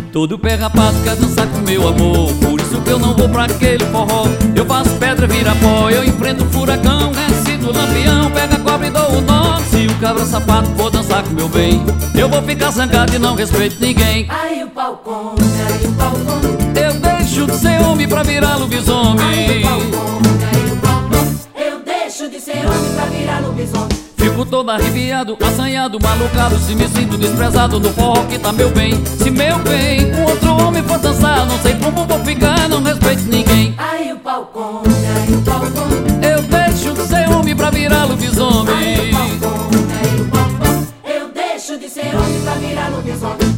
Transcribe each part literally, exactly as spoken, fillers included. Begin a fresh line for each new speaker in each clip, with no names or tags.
Todo pé rapado quer dançar com meu amor, por isso que eu não vou pra aquele forró. Eu faço pedra, vira pó, eu enfrento o furacão, rescido o lampião, pega a cobra e dou o nó. Se o cabra sapato for dançar com meu bem, eu vou ficar zangado e não respeito ninguém.
Aí o pau come, aí o pau come.
Eu deixo de ser homem pra virar lobisomem.
Aí o pau come, aí o pau come. Eu deixo de ser homem pra virar lobisomem.
Fico todo arrepiado, assanhado, malucado, se me sinto desprezado no forró que tá meu bem. Se meu bem com outro homem for dançar, não sei como vou ficar, não respeito ninguém.
Aí o pau come, aí o pau come.
Eu deixo de ser homem pra virar lobisomem.
Aí o pau come, aí o pau come. Eu deixo de ser homem pra virar lobisomem.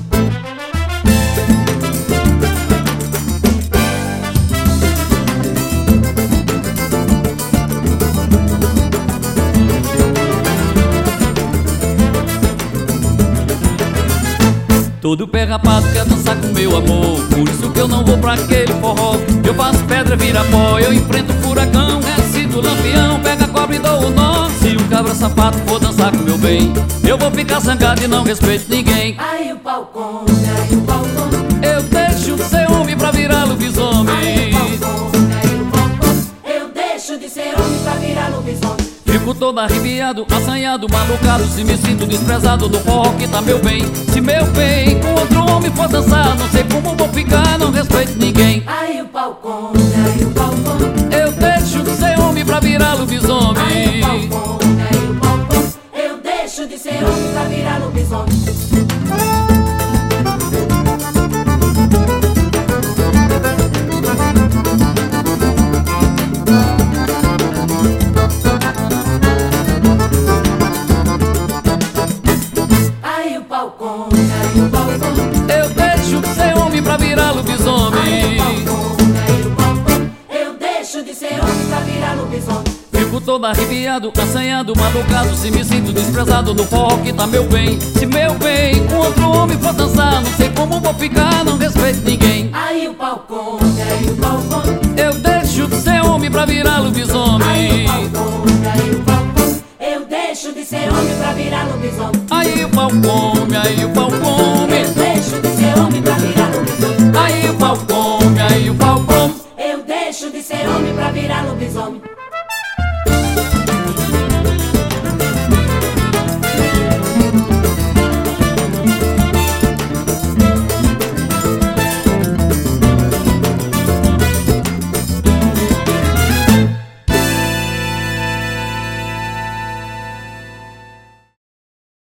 Todo pé rapado quer dançar com meu amor, por isso que eu não vou pra aquele forró. Eu faço pedra, vira pó, eu enfrento o furacão, rescido o lampião, pega a cobra e dou o nó. Se o cabra sapato for dançar com meu bem, eu vou ficar zangado e não respeito ninguém.
Aí o pau come, aí o pau come.
Eu deixo de ser homem pra virar lobisomem.
Aí o pau come, aí o pau come. Eu deixo de ser homem pra virar lobisomem.
Fico todo arrepiado, assanhado, malucado, se me sinto desprezado no forró que tá meu bem. Se meu bem com outro homem for dançar, não sei como vou ficar, não respeito ninguém.
Aí o pau come, aí o pau come.
Eu deixo de ser homem pra virar lobisomem.
Aí o pau come, aí o pau come. Eu deixo de ser homem pra virar lobisomem. Aí o pau come, aí o pau come.
Eu deixo de ser homem pra virar lobisomem.
Aí o pau come, aí o pau come. Eu deixo de ser homem pra virar lobisomem.
Fico todo arrepiado, assanhado, malucado, se me sinto desprezado no forró que tá meu bem. Se meu bem com outro homem for dançar, não sei como vou ficar, não respeito ninguém.
Aí o pau come, aí o pau come.
Eu deixo de ser homem pra virar lobisomem.
Aí o pau come, aí o pau come. Eu deixo de ser homem pra virar lobisomem.
Aí o pau come, aí o pau come.